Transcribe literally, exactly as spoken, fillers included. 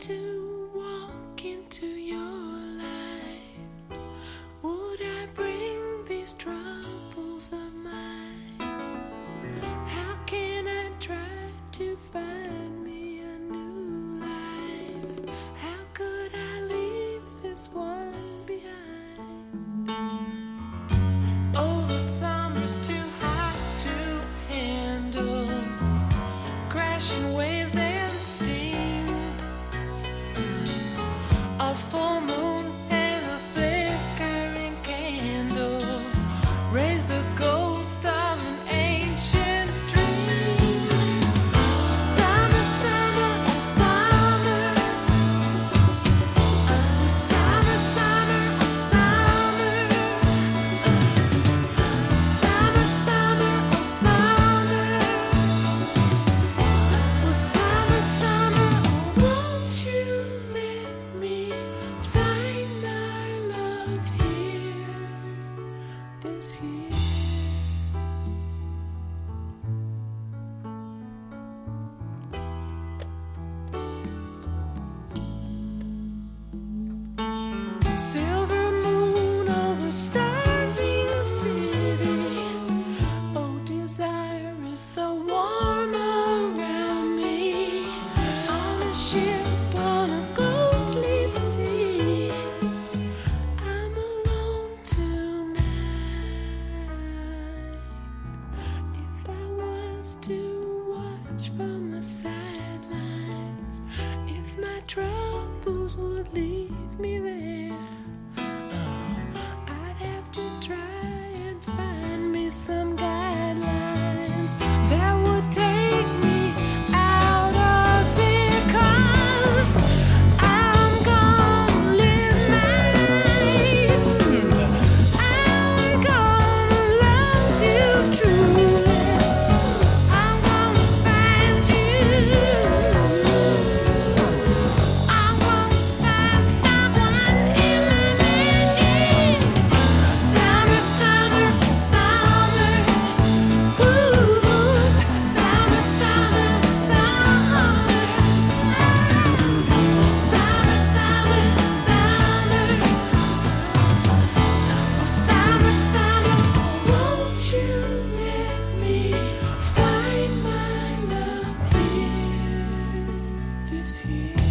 to walk into your light, would I bring these troubles of mine? How can I try to find me a new life? How could I leave this one behind? Oh, the summer's too hot to handle, crashing waves and steam, a full moon and a flickering candle raise the ghost of an ancient dream. Summer, summer, oh summer, uh, summer, summer, oh summer, uh, summer, summer, oh summer, oh summer, summer, oh won't you let me find my love here this year? Silver moon over starving city. Oh, desire is so warm around me. On a ship on a ghostly sea, I'm alone tonight. If I was to watch from the sidelines, if my troubles would leave me there, I'd have to try and find me some guidelines that would take me out of it, 'cause I'm gonna live life. I'm gonna love you truly. I'm gonna find you. I'm gonna find someone in my magic. Summer, summer, summer. Ooh, summer, summer, summer. Summer, summer, summer. Summer, summer, won't you let me find my love here this year?